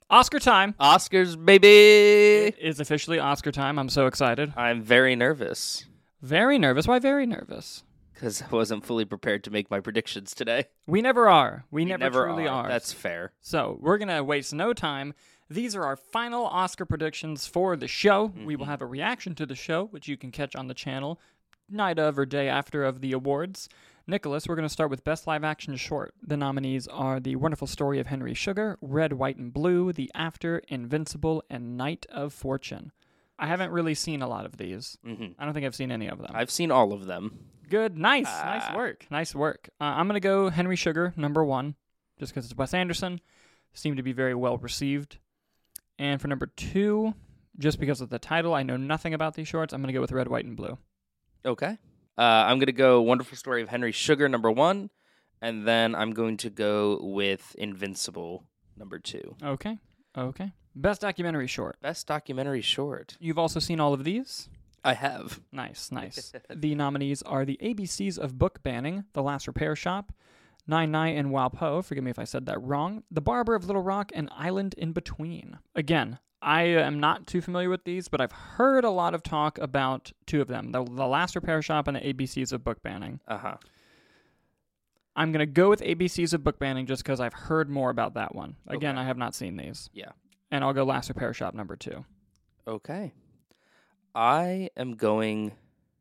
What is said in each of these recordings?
Oscar time. Oscars, baby! It is officially Oscar time. I'm so excited. I'm very nervous Very nervous. Why very nervous? because I wasn't fully prepared to make my predictions today. We never are. We You never truly are. That's fair. So we're going to waste no time. These are our final Oscar predictions for the show. We will have a reaction to the show, which you can catch on the channel night of or day after of the awards. Nicholas, we're going to start with Best Live Action Short. The nominees are The Wonderful Story of Henry Sugar, Red, White, and Blue, The After, Invincible, and Night of Fortune. I haven't really seen a lot of these. I don't think I've seen any of them. I've seen all of them. Good. Nice. Nice work. Nice work. I'm going to go Henry Sugar, number 1, just because it's Wes Anderson. Seemed to be very well received. And for number 2, just because of the title, I know nothing about these shorts, I'm going to go with Red, White, and Blue. Okay. I'm going to go Wonderful Story of Henry Sugar, number 1. And then I'm going to go with Invincible, number 2. Okay. Best documentary short. Best documentary short. You've also seen all of these? I have. Nice. The nominees are The ABCs of Book Banning, The Last Repair Shop, Nine and Walpo, forgive me if I said that wrong, The Barber of Little Rock, and Island in Between. Again, I am not too familiar with these, but I've heard a lot of talk about 2 of them, The Last Repair Shop and The ABCs of Book Banning. Uh-huh. I'm going to go with ABCs of Book Banning just because I've heard more about that one. Again, Okay. I have not seen these. Yeah. And I'll go Last Repair Shop, number 2. Okay. I am going...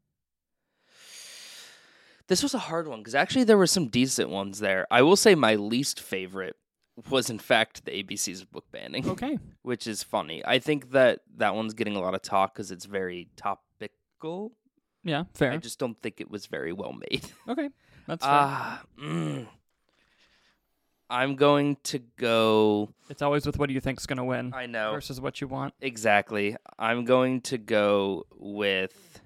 This was a hard one, because actually there were some decent ones there. I will say my least favorite was, in fact, the ABCs of Book Banning. Okay. Which is funny. I think that one's getting a lot of talk because it's very topical. Yeah, fair. I just don't think it was very well made. Okay, that's fair. I'm going to go... It's always with what do you think's going to win I know. versus what you want. Exactly. I'm going to go with...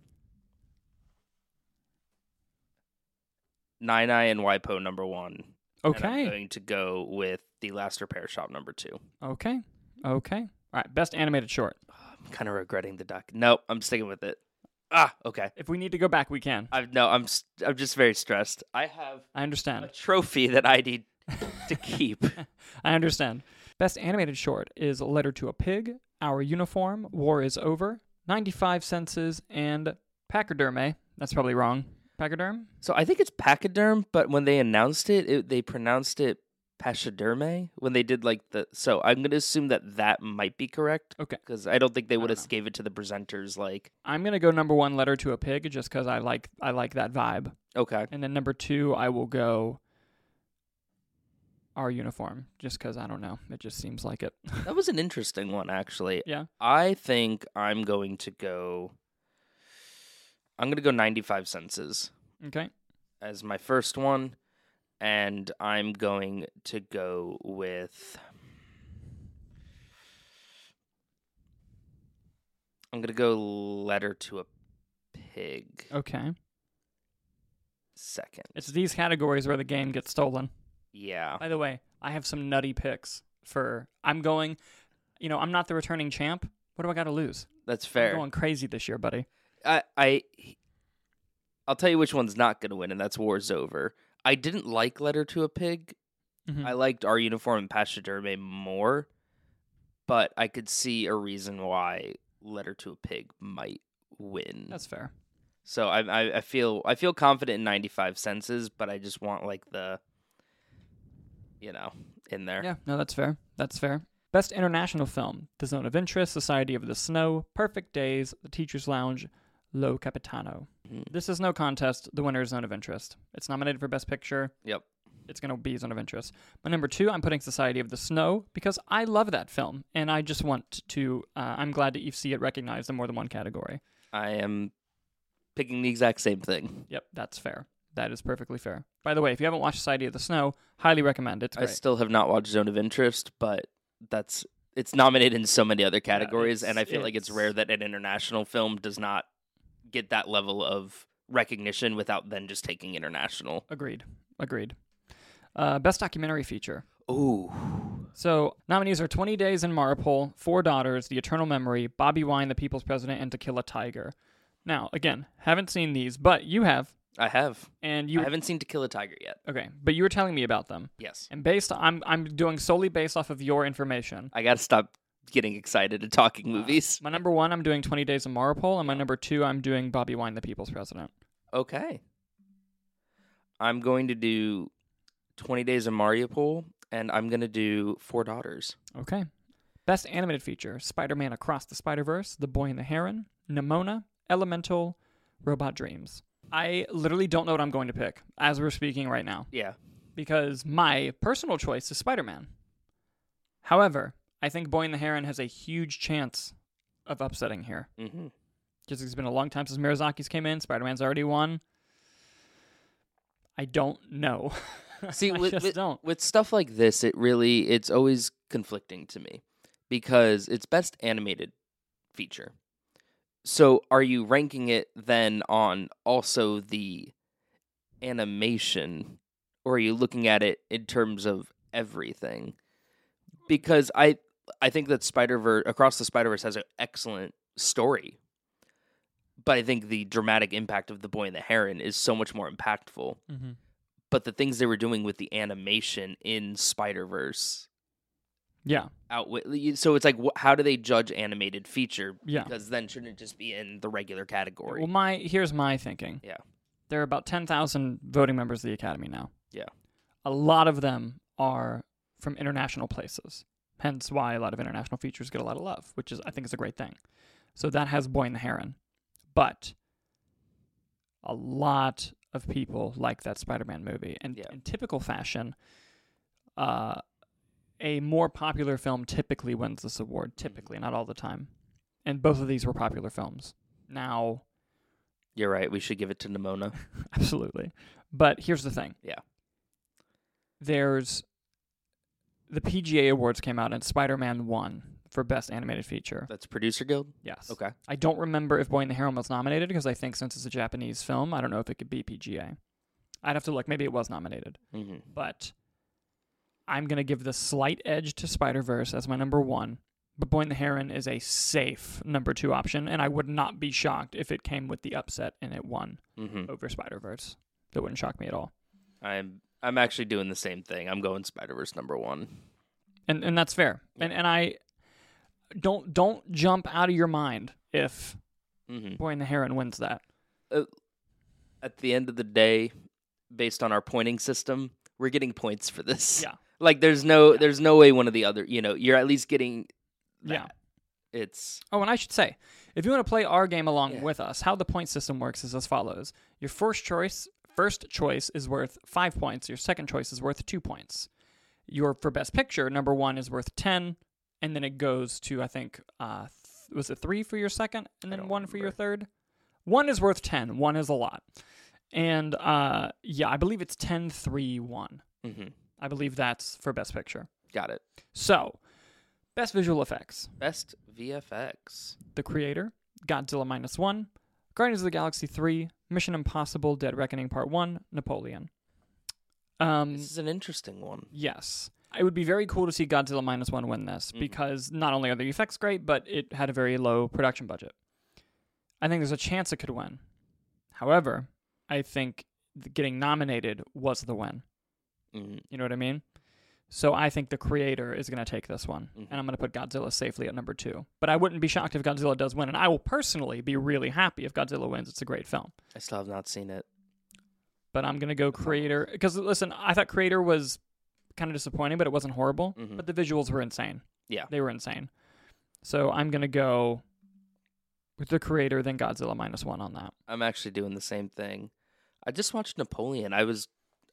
Nine and Wipo, number 1. Okay. And I'm going to go with The Last Repair Shop, number 2. Okay. All right, best animated short. I'm kind of regretting the duck. Nope, I'm sticking with it. Okay. If we need to go back, we can. I'm just very stressed. I have I a understand. trophy that I need to keep. I understand. Best animated short is Letter to a Pig, Our Uniform, War is Over, 95 Senses, and Pachyderme. That's probably wrong. Pachyderm? So I think it's pachyderm, but when they announced it, they pronounced it pachyderme when they did So I'm going to assume that might be correct. Okay. Because I don't think they would don't have gave it to the presenters I'm going to go number 1, Letter to a Pig, just because I like that vibe. Okay. And then number 2, I will go Our Uniform, just because I don't know. It just seems like it. That was an interesting one, actually. Yeah. I think I'm going to go 95 Senses Okay. as my first one. And I'm going to go with... I'm going to go Letter to a Pig. Okay. Second. It's these categories where the game gets stolen. Yeah. By the way, I have some nutty picks for... I'm going... I'm not the returning champ. What do I got to lose? That's fair. I'm going crazy this year, buddy. I'll tell you which one's not going to win, and that's War's Over. I didn't like Letter to a Pig. Mhm. I liked Our Uniform and Pachyderme more, but I could see a reason why Letter to a Pig might win. That's fair. So I feel confident in 95 Senses, but I just want in there. Yeah, no, that's fair. That's fair. Best international film: The Zone of Interest, Society of the Snow, Perfect Days, The Teacher's Lounge, Lo Capitano. This is no contest. The winner is Zone of Interest. It's nominated for Best Picture. Yep. It's going to be Zone of Interest. My number 2, I'm putting Society of the Snow because I love that film, and I just want to... I'm glad that you see it recognized in more than one category. I am picking the exact same thing. Yep, that's fair. That is perfectly fair. By the way, if you haven't watched Society of the Snow, highly recommend it. It's I great. still have not watched Zone of Interest, but it's nominated in so many other categories, and I feel like it's rare that an international film does not get that level of recognition without then just taking international. Agreed. Best documentary feature. Ooh. So, nominees are 20 Days in Maripol, Four Daughters, The Eternal Memory, Bobby Wine, The People's President, and To Kill a Tiger. Now, again, haven't seen these, but you have. I have. And I haven't seen To Kill a Tiger yet. Okay, but you were telling me about them. Yes. And I'm doing solely based off of your information. I got to stop getting excited and talking movies. My number 1, I'm doing 20 Days of Maripol, and my number 2, I'm doing Bobby Wine, the People's President. Okay. I'm going to do 20 Days of Mariupol, and I'm going to do Four Daughters. Okay. Best animated feature: Spider-Man Across the Spider-Verse, The Boy and the Heron, Nimona, Elemental, Robot Dreams. I literally don't know what I'm going to pick as we're speaking right now. Yeah. Because my personal choice is Spider-Man. However, I think Boy and the Heron has a huge chance of upsetting here. Mm-hmm. Because it's been a long time since Mirazaki's came in. Spider-Man's already won. I don't know. See, don't. With stuff like this, it's always conflicting to me because it's best animated feature. So are you ranking it then on also the animation, or are you looking at it in terms of everything? Because I think that Across the Spider-Verse has an excellent story, but I think the dramatic impact of The Boy and the Heron is so much more impactful. Mm-hmm. But the things they were doing with the animation in Spider-Verse, yeah, so it's like, how do they judge animated feature? Yeah, because then shouldn't it just be in the regular category? Well, here's my thinking. Yeah, there are about 10,000 voting members of the Academy now. Yeah, a lot of them are from international places. Hence why a lot of international features get a lot of love, which I think is a great thing. So that has Boy and the Heron. But a lot of people like that Spider-Man movie. And in typical fashion, a more popular film typically wins this award. Typically, not all the time. And both of these were popular films. Now... You're right. We should give it to Nimona. Absolutely. But here's the thing. Yeah. There's... The PGA Awards came out and Spider-Man won for Best Animated Feature. That's Producer Guild? Yes. Okay. I don't remember if Boy and the Heron was nominated because I think since it's a Japanese film, I don't know if it could be PGA. I'd have to look. Maybe it was nominated. Mm-hmm. But I'm going to give the slight edge to Spider-Verse as my number 1. But Boy and the Heron is a safe number 2 option, and I would not be shocked if it came with the upset and it won over Spider-Verse. That wouldn't shock me at all. I'm actually doing the same thing. I'm going Spider-Verse number 1. And that's fair. Yeah. And I don't jump out of your mind if Boy and the Heron wins that. At the end of the day, based on our pointing system, we're getting points for this. Yeah. Like there's no way one or the other, you're at least getting that. Yeah. It's and I should say, if you want to play our game along with us, how the point system works is as follows. Your first choice is worth 5 points. Your second choice is worth 2 points. For Best Picture, number 1 is worth 10, and then it goes to, I think, was it 3 for your second, and then 1 for your third? 1 is worth 10. 1 is a lot. And, I believe it's 10-3-1. Mm-hmm. I believe that's for Best Picture. Got it. So, Best Visual Effects. Best VFX. The Creator, Godzilla -1, Guardians of the Galaxy 3, Mission Impossible, Dead Reckoning Part 1, Napoleon. This is an interesting one. Yes. It would be very cool to see Godzilla -1 win this because not only are the effects great, but it had a very low production budget. I think there's a chance it could win. However, I think getting nominated was the win. Mm-hmm. You know what I mean? So I think The Creator is going to take this one, and I'm going to put Godzilla safely at number 2. But I wouldn't be shocked if Godzilla does win, and I will personally be really happy if Godzilla wins. It's a great film. I still have not seen it. But I'm going to go Creator. Because, listen, I thought Creator was kind of disappointing, but it wasn't horrible. Mm-hmm. But the visuals were insane. Yeah. They were insane. So I'm going to go with The Creator, then Godzilla -1 on that. I'm actually doing the same thing. I just watched Napoleon. I was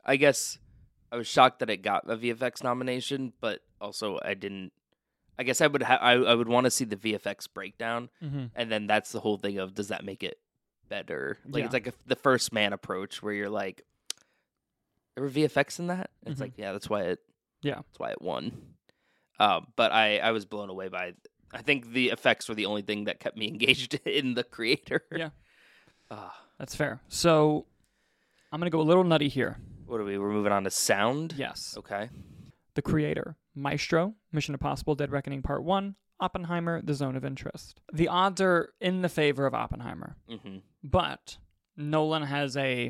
shocked that it got a VFX nomination, but also I didn't. I guess I would want to see the VFX breakdown, and then that's the whole thing of, does that make it better? Like, it's like the First Man approach where you're like, there were VFX in that? And it's like, that's why it won. But I was blown away by, I think the effects were the only thing that kept me engaged in The Creator. Yeah. That's fair. So I'm going to go a little nutty here. What are we? We're moving on to sound? Yes. Okay. The Creator, Maestro, Mission Impossible, Dead Reckoning Part 1, Oppenheimer, The Zone of Interest. The odds are in the favor of Oppenheimer. Mm-hmm. But Nolan has a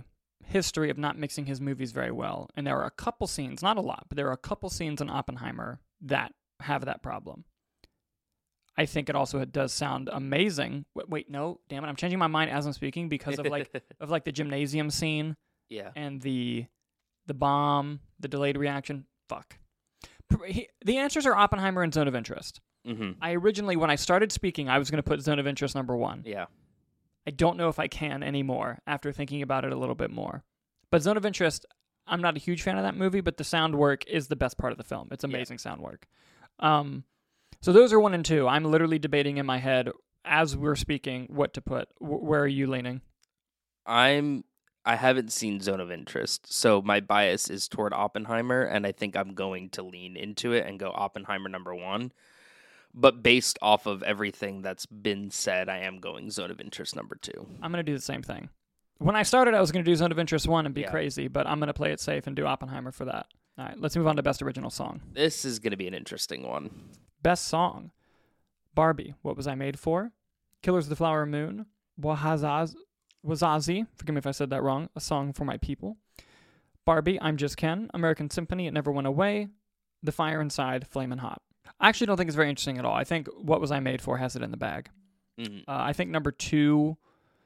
history of not mixing his movies very well. And there are a couple scenes, not a lot, but there are a couple scenes in Oppenheimer that have that problem. I think it also does sound amazing. Wait, no, damn it, I'm changing my mind as I'm speaking because of the gymnasium scene. Yeah. And the bomb, the delayed reaction. Fuck. The answers are Oppenheimer and Zone of Interest. Mm-hmm. I originally, when I started speaking, I was going to put Zone of Interest number 1. Yeah. I don't know if I can anymore after thinking about it a little bit more. But Zone of Interest, I'm not a huge fan of that movie, but the sound work is the best part of the film. It's amazing sound work. So those are 1 and 2. I'm literally debating in my head as we're speaking what to put. Where are you leaning? I haven't seen Zone of Interest, so my bias is toward Oppenheimer, and I think I'm going to lean into it and go Oppenheimer number 1. But based off of everything that's been said, I am going Zone of Interest number 2. I'm going to do the same thing. When I started, I was going to do Zone of Interest 1 and be crazy, but I'm going to play it safe and do Oppenheimer for that. All right, let's move on to Best Original Song. This is going to be an interesting one. Best Song. Barbie, What Was I Made For? Killers of the Flower Moon. Wazazi, forgive me if I said that wrong, A Song for My People. Barbie, I'm Just Ken. American Symphony, It Never Went Away. The Fire Inside, Flamin' Hot. I actually don't think it's very interesting at all. I think What Was I Made For has it in the bag. Mm-hmm. I think number 2,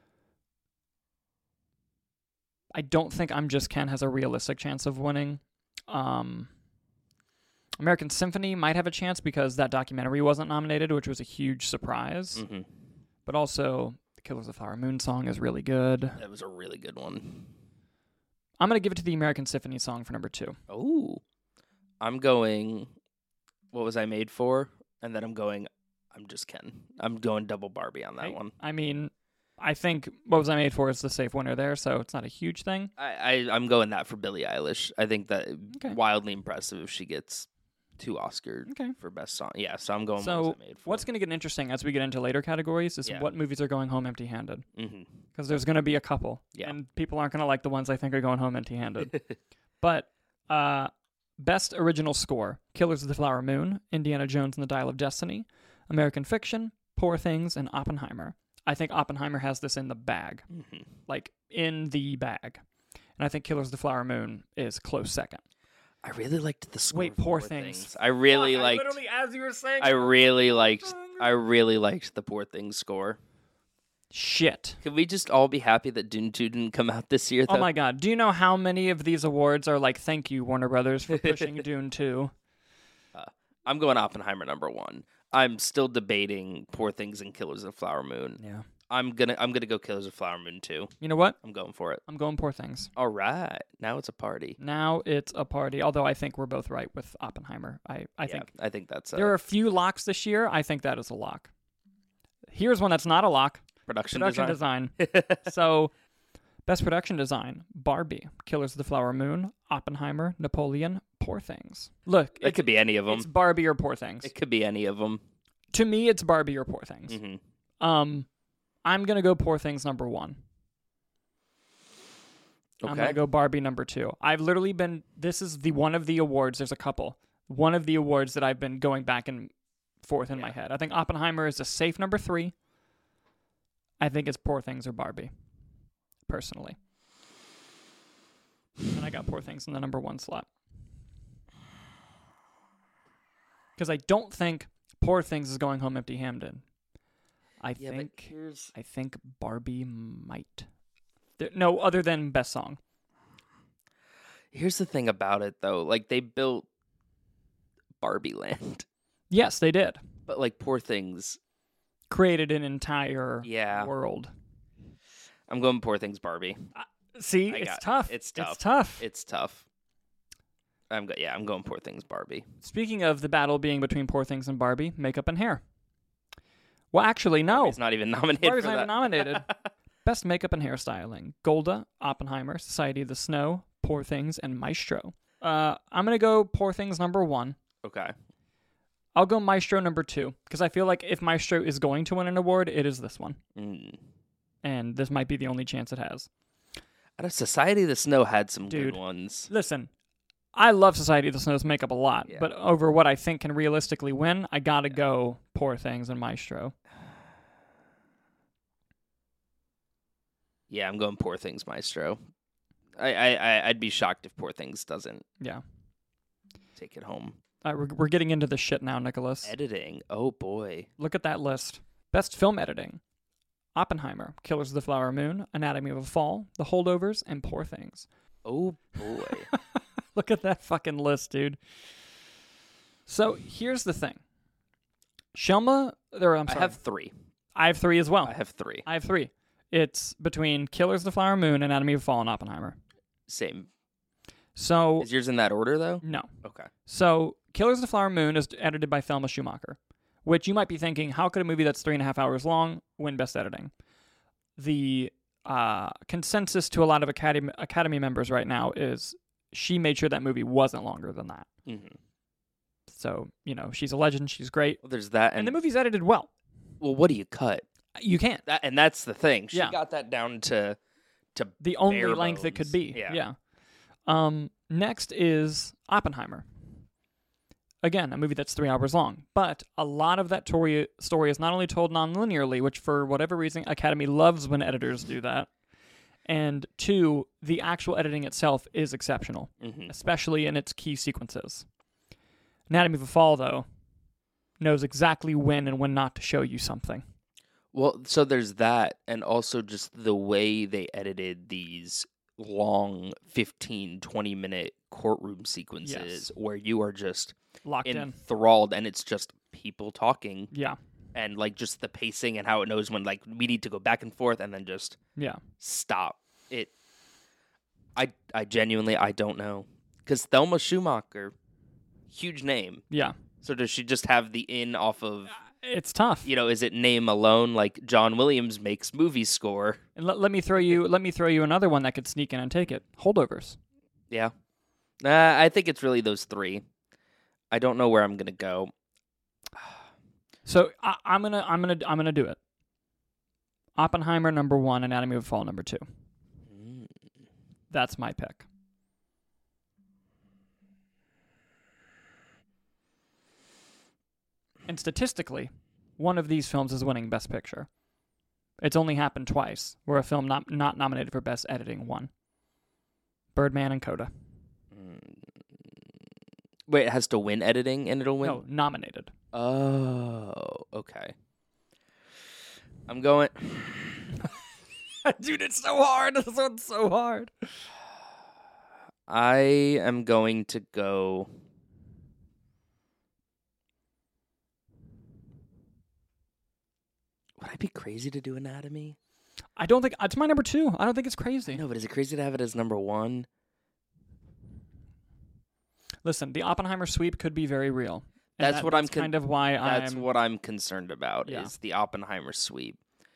I don't think I'm Just Ken has a realistic chance of winning. American Symphony might have a chance because that documentary wasn't nominated, which was a huge surprise. Mm-hmm. But also, the Killers of the Flower Moon song is really good. That was a really good one. I'm going to give it to the American Symphony song for number 2. Oh. I'm going What Was I Made For? And then I'm Just Ken. I'm going double Barbie on that one. I mean, I think What Was I Made For is the safe winner there, so it's not a huge thing. I'm going that for Billie Eilish. I think that wildly impressive if she gets 2 Oscars for Best Song. Yeah, so I'm going What Was I Made For. What's going to get interesting as we get into later categories is what movies are going home empty-handed. Mm-hmm. Because there's going to be a couple, and people aren't going to like the ones I think are going home empty-handed. But Best Original Score, Killers of the Flower Moon, Indiana Jones and the Dial of Destiny, American Fiction, Poor Things, and Oppenheimer. I think Oppenheimer has this in the bag. Mm-hmm. Like, in the bag. And I think Killers of the Flower Moon is close second. I really liked the score. Wait, Poor Things. I really liked. Literally, as you were saying, I really liked the Poor Things score. Shit. Could we just all be happy that Dune 2 didn't come out this year, though? Oh my god. Do you know how many of these awards are like, thank you, Warner Brothers, for pushing Dune 2? I'm going Oppenheimer number 1. I'm still debating Poor Things and Killers of the Flower Moon. Yeah. I'm gonna go Killers of the Flower Moon 2. You know what? I'm going for it. I'm going Poor Things. All right. Now it's a party. Although I think we're both right with Oppenheimer. I think that's there are a few locks this year. I think that is a lock. Here's one that's not a lock. Production design. So, Best Production Design, Barbie, Killers of the Flower Moon, Oppenheimer, Napoleon, Poor Things. Look, it could be any of them. It's Barbie or Poor Things. It could be any of them. To me, it's Barbie or Poor Things. Mm-hmm. I'm going to go Poor Things number 1. Okay. I'm going to go Barbie number 2. I've literally this is one of the awards, there's a couple. One of the awards that I've been going back and forth in my head. I think Oppenheimer is a safe number 3. I think it's Poor Things or Barbie, personally. And I got Poor Things in the number 1 slot. Because I don't think Poor Things is going home empty-handed. I think Barbie might. No, other than Best Song. Here's the thing about it, though. Like, they built Barbie Land. Yes, they did. But, like, Poor Things created an entire world. I'm going Poor Things Barbie. It's tough. It's tough. I'm going Poor Things Barbie. Speaking of the battle being between Poor Things and Barbie, makeup and hair. Well, actually, no. Barbie's not even nominated. Barbie's not even nominated. Best makeup and hairstyling: Golda, Oppenheimer, Society of the Snow, Poor Things, and Maestro. I'm gonna go Poor Things number 1. Okay. I'll go Maestro number 2 because I feel like if Maestro is going to win an award, it is this one, and this might be the only chance it has. Society of the Snow had some good ones. Listen, I love Society of the Snow's makeup a lot, but over what I think can realistically win, I gotta go Poor Things and Maestro. Yeah, I'm going Poor Things Maestro. I'd be shocked if Poor Things doesn't. Yeah. Take it home. We're getting into the shit now, Nicholas. Editing. Oh boy. Look at that list. Best film editing: Oppenheimer, Killers of the Flower Moon, Anatomy of a Fall, The Holdovers, and Poor Things. Oh boy. Look at that fucking list, dude. So here's the thing. Shelma, I'm sorry. I have 3. I have 3 as well. I have 3. I have 3. It's between Killers of the Flower Moon, Anatomy of a Fall, and Oppenheimer. Same. So Is yours in that order though? no. Okay. So Killers of the Flower Moon is edited by Thelma Schumacher, which you might be thinking, how could a movie that's 3.5 hours long win Best Editing? The consensus to a lot of Academy members right now is she made sure that movie wasn't longer than that. Mm-hmm. So, she's a legend. She's great. Well, there's that. And the movie's edited well. Well, what do you cut? You can't. And that's the thing. She Yeah. got that down to the only bare length it could bones. be. Yeah. Next is Oppenheimer. Again, a movie that's 3 hours long. But a lot of that story is not only told non-linearly, which for whatever reason, Academy loves when editors do that. And 2, the actual editing itself is exceptional, especially in its key sequences. Anatomy of a Fall, though, knows exactly when and when not to show you something. Well, so there's that, and also just the way they edited these long 15, 20-minute courtroom sequences where you are just locked in, enthralled, and it's just people talking. Yeah. And like just the pacing and how it knows when like we need to go back and forth and then just stop. I genuinely don't know. Because Thelma Schumacher, huge name. Yeah. So does she just have the in off of... It's tough. Is it name alone like John Williams makes movie score? And let me throw you another one that could sneak in and take it. Holdovers. Yeah. I think it's really those 3. I don't know where I'm gonna go. So I'm gonna do it. Oppenheimer number 1, Anatomy of a Fall number 2. That's my pick. And statistically, one of these films is winning Best Picture. It's only happened twice where a film not nominated for Best Editing won. Birdman and Coda. Wait, it has to win editing and it'll win? No, nominated. Oh, okay. I'm going... Dude, it's so hard. This one's so hard. I am going to go... Would I be crazy to do Anatomy? I don't think... It's my number 2. I don't think it's crazy. No, but is it crazy to have it as number 1? Listen, the Oppenheimer sweep could be very real. That's what that's kind of why That's what I'm concerned about, Yeah. is the Oppenheimer sweep.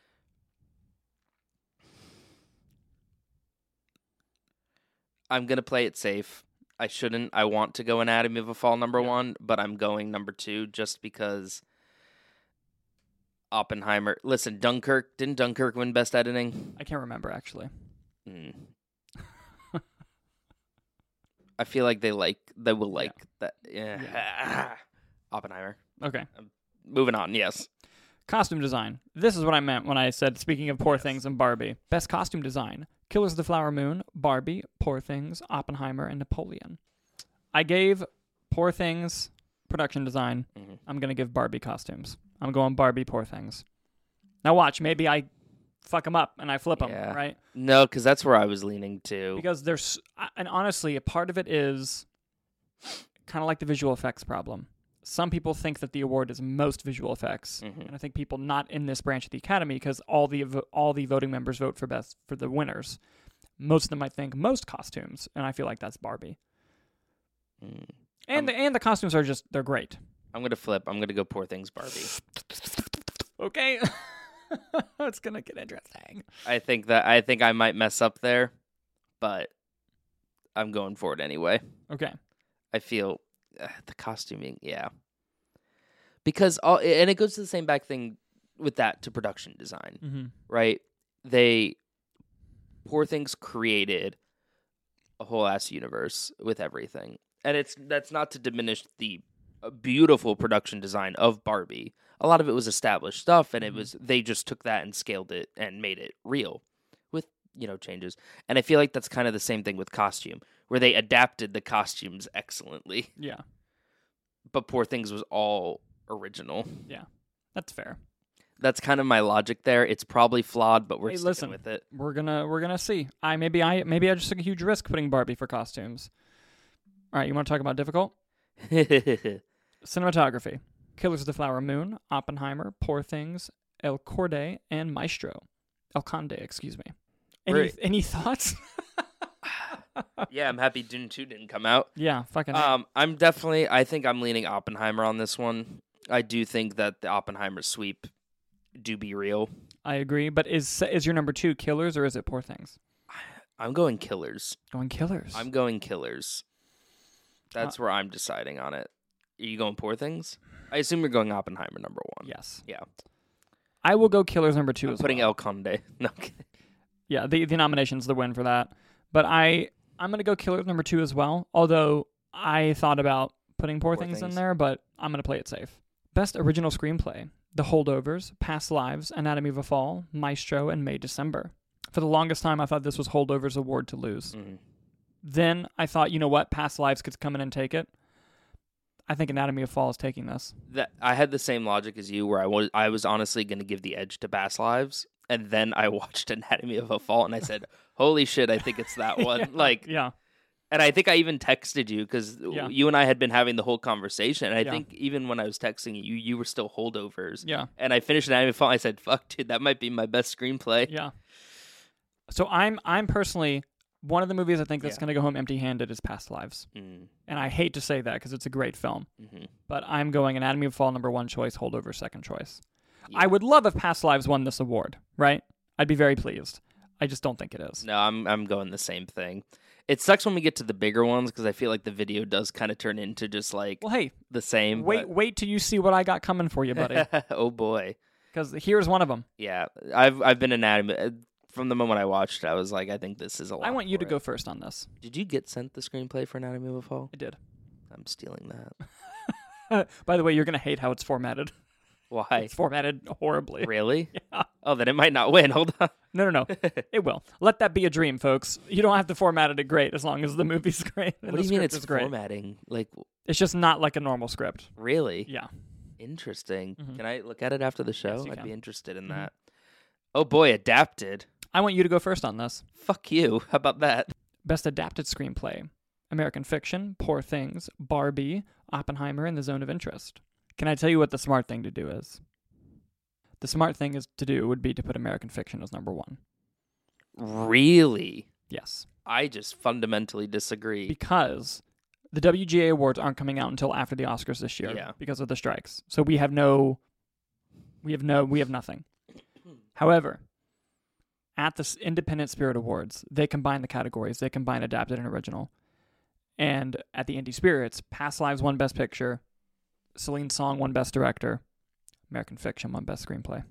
I'm going to play it safe. I shouldn't. I want to go Anatomy of a Fall number 1, but I'm going number 2 just because Oppenheimer... Listen, Dunkirk. Didn't Dunkirk win Best Editing? I can't remember, actually. I feel like they will like that. Yeah. Oppenheimer. Okay. Moving on, yes. Costume design. This is what I meant when I said, speaking of Poor Things and Barbie. Best costume design. Killers of the Flower Moon, Barbie, Poor Things, Oppenheimer, and Napoleon. I gave Poor Things production design. I'm going to give Barbie costumes. I'm going Barbie, Poor Things. Now watch, maybe I fuck them up and I flip them, right? No, because that's where I was leaning to. Because there's, and honestly, a part of it is kind of like the visual effects problem. Some people think that the award is most visual effects, and I think people not in this branch of the Academy, because all the voting members vote for the winners. Most of them might think most costumes, and I feel like that's Barbie. And the costumes are they're great. I'm gonna flip. I'm gonna go Poor Things Barbie. Okay, it's gonna get interesting. I think I might mess up there, but I'm going for it anyway. Okay. I feel. The costuming, yeah. Because and it goes to the same back thing with that to production design, right? Poor Things created a whole ass universe with everything, and that's not to diminish the beautiful production design of Barbie. A lot of it was established stuff, and they just took that and scaled it and made it real. With changes. And I feel like that's kind of the same thing with costume, where they adapted the costumes excellently. Yeah. But Poor Things was all original. Yeah. That's fair. That's kind of my logic there. It's probably flawed, but we're sticking with it. We're gonna see. Maybe I just took a huge risk putting Barbie for costumes. All right, you want to talk about difficult? Cinematography: Killers of the Flower Moon, Oppenheimer, Poor Things, El Conde, and Maestro. El Conde, excuse me. Any thoughts? Yeah, I'm happy Dune 2 didn't come out. Yeah, fucking. I think I'm leaning Oppenheimer on this one. I do think that the Oppenheimer sweep do be real. I agree, but is your number 2 Killers or is it Poor Things? I'm going Killers. Going Killers. I'm going Killers. That's where I'm deciding on it. Are you going Poor Things? I assume you're going Oppenheimer number 1. Yes. Yeah. I will go Killers number 2 I'm as putting well. El Conde. No. Yeah, the nomination's the win for that. But I'm going to go Killers number 2 as well, although I thought about putting Poor Things in there, but I'm going to play it safe. Best Original Screenplay: The Holdovers, Past Lives, Anatomy of a Fall, Maestro, and May December. For the longest time, I thought this was Holdovers' award to lose. Mm-hmm. Then I thought, you know what, Past Lives could come in and take it. I think Anatomy of a Fall is taking this. I had the same logic as you, where I was honestly going to give the edge to Past Lives, and then I watched Anatomy of a Fall, and I said, "Holy shit, I think it's that one." Yeah. And I think I even texted you because you and I had been having the whole conversation. And I think even when I was texting you, you were still Holdovers. Yeah. And I finished Anatomy of a Fall. I said, "Fuck, dude, that might be my best screenplay." Yeah. So I'm personally, one of the movies I think that's going to go home empty-handed is Past Lives. Mm. And I hate to say that because it's a great film. Mm-hmm. But I'm going Anatomy of a Fall number 1 choice, Holdovers second choice. Yeah. I would love if Past Lives won this award, right? I'd be very pleased. I just don't think it is. No, I'm going the same thing. It sucks when we get to the bigger ones because I feel like the video does kind of turn into just like the same. Wait till you see what I got coming for you, buddy. Oh boy. Because here's one of them. Yeah, I've been Anatomy from the moment I watched it. I was like, I think this is a lot. I want you to go first on this. Did you get sent the screenplay for Anatomy of a Fall? I did. I'm stealing that. By the way, you're gonna hate how it's formatted. Why? It's formatted horribly. Really? Yeah. Oh, then it might not win. Hold on. No. It will. Let that be a dream, folks. You don't have to format it great as long as the movie's great. What do you mean it's formatting? Like, it's just not like a normal script. Really? Yeah. Interesting. Mm-hmm. Can I look at it after the show? Yes, you I'd can. be interested in that. Oh boy, adapted. I want you to go first on this. Fuck you. How about that? Best Adapted Screenplay: American Fiction, Poor Things, Barbie, Oppenheimer, and The Zone of Interest. Can I tell you what the smart thing to do is? The smart thing would be to put American Fiction as number 1. Really? Yes. I just fundamentally disagree. Because the WGA awards aren't coming out until after the Oscars this year because of the strikes. So we have nothing. However, at the Independent Spirit Awards, they combine the categories. They combine adapted and original. And at the Indie Spirits, Past Lives won Best Picture, Celine Song won Best Director, American Fiction won Best Screenplay.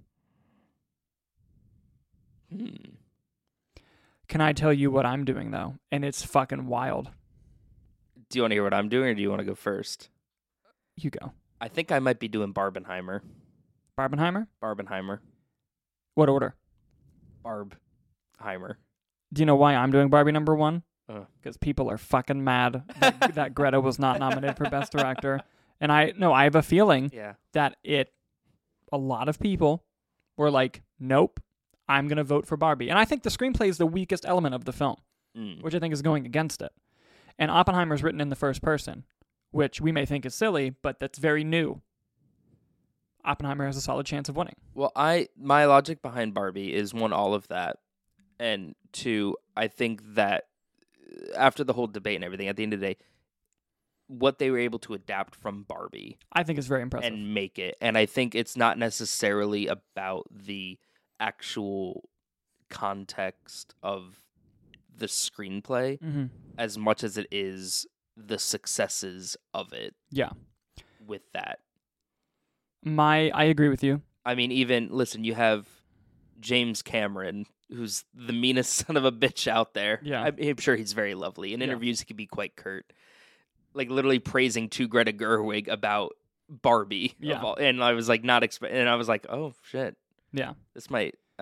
Can I tell you what I'm doing, though? And it's fucking wild. Do you want to hear what I'm doing, or do you want to go first? You go. I think I might be doing Barbenheimer. Barbenheimer? Barbenheimer. What order? Barbheimer. Do you know why I'm doing Barbie number 1? Because people are fucking mad that Greta was not nominated for Best Director. And I have a feeling that a lot of people were like, nope, I'm going to vote for Barbie. And I think the screenplay is the weakest element of the film, which I think is going against it. And Oppenheimer's written in the first person, which we may think is silly, but that's very new. Oppenheimer has a solid chance of winning. Well, my logic behind Barbie is, 1, all of that, and 2, I think that after the whole debate and everything, at the end of the day, what they were able to adapt from Barbie, I think is very impressive. And make it. And I think it's not necessarily about the actual context of the screenplay as much as it is the successes of it. Yeah. With that. I agree with you. I mean, listen, you have James Cameron, who's the meanest son of a bitch out there. Yeah. I'm sure he's very lovely. In interviews, he can be quite curt. Like, literally praising to Greta Gerwig about Barbie. Yeah. And I was like, and I was like, oh, shit. Yeah. This might,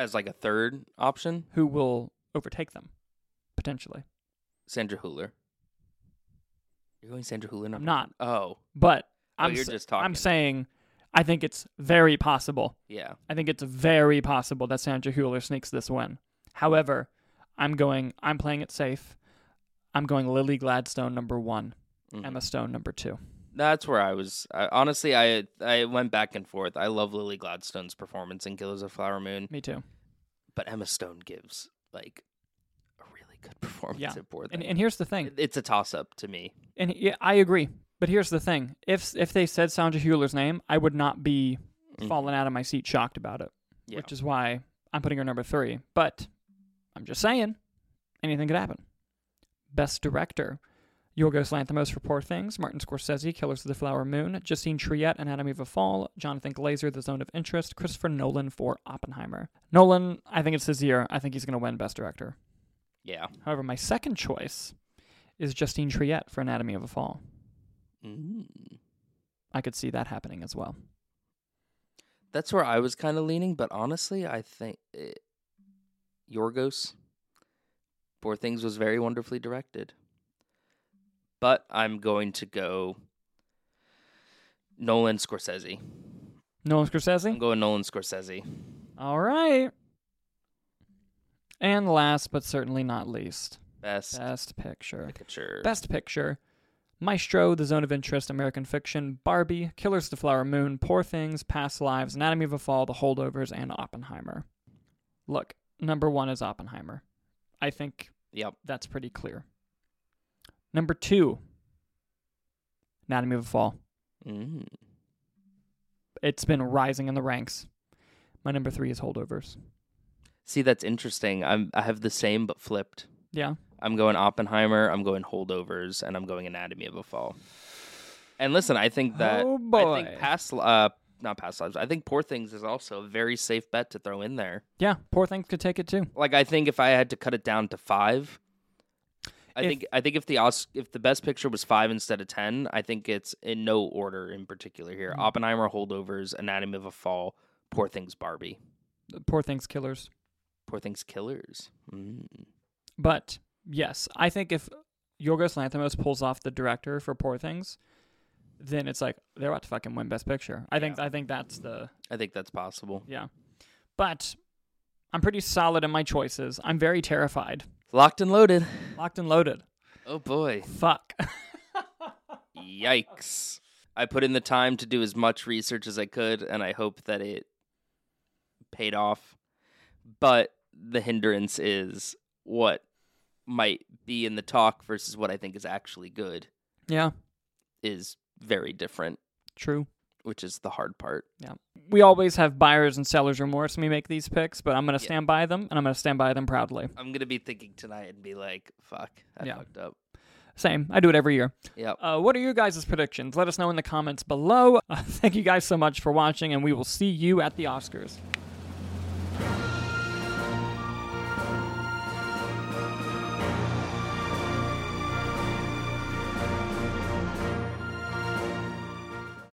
As like a third option? Who will overtake them, potentially? Sandra Hüller. You're going Sandra Hüller? I'm not. Oh. But you're just talking. I'm saying I think it's very possible. Yeah. I think it's very possible that Sandra Hüller sneaks this win. However, I'm playing it safe. I'm going Lily Gladstone number 1, Emma Stone number 2. That's where I was. Honestly, I went back and forth. I love Lily Gladstone's performance in Killers of the Flower Moon. Me too. But Emma Stone gives like a really good performance at Poor Things. And here's the thing. It's a toss-up to me. And yeah, I agree. But here's the thing. If they said Sandra Hüller's name, I would not be falling out of my seat shocked about it. Yeah. Which is why I'm putting her number 3. But I'm just saying, anything could happen. Best Director. Yorgos Lanthimos for Poor Things, Martin Scorsese, Killers of the Flower Moon, Justine Triet, Anatomy of a Fall, Jonathan Glazer, The Zone of Interest, Christopher Nolan for Oppenheimer. Nolan, I think it's his year. I think he's going to win Best Director. Yeah. However, my second choice is Justine Triet for Anatomy of a Fall. I could see that happening as well. That's where I was kind of leaning, but honestly, I think Yorgos, Poor Things was very wonderfully directed. But I'm going to go Nolan Scorsese. Nolan Scorsese? I'm going Nolan Scorsese. All right. And last but certainly not least, Best Picture. Picture. Best Picture. Maestro, The Zone of Interest, American Fiction, Barbie, Killers of the Flower Moon, Poor Things, Past Lives, Anatomy of a Fall, The Holdovers, and Oppenheimer. Look, number 1 is Oppenheimer. I think that's pretty clear. Number 2, Anatomy of a Fall. It's been rising in the ranks. My number 3 is Holdovers. See, that's interesting. I have the same but flipped. Yeah. I'm going Oppenheimer, I'm going Holdovers, and I'm going Anatomy of a Fall. And listen, I think that I think not Past Lives. I think Poor Things is also a very safe bet to throw in there. Yeah, Poor Things could take it too. Like I think if I had to cut it down to 5, I think if the Best Picture was 5 instead of 10, I think it's in no order in particular here. Oppenheimer, Holdovers, Anatomy of a Fall, Poor Things, Barbie. Poor Things, Killers. Poor Things, Killers. But yes, I think if Yorgos Lanthimos pulls off the director for Poor Things, then it's like they're about to fucking win Best Picture. I think that's possible. Yeah. But I'm pretty solid in my choices. I'm very terrified. Locked and loaded. Locked and loaded. Oh boy. Fuck. Yikes. I put in the time to do as much research as I could, and I hope that it paid off. But the hindrance is what might be in the talk versus what I think is actually good. Yeah. Is very different. True. Which is the hard part. Yeah. We always have buyer's and seller's remorse when we make these picks, but I'm going to stand by them, and I'm going to stand by them proudly. I'm going to be thinking tonight and be like, fuck, I fucked up. Same. I do it every year. Yep. What are your guys' predictions? Let us know in the comments below. Thank you guys so much for watching, and we will see you at the Oscars.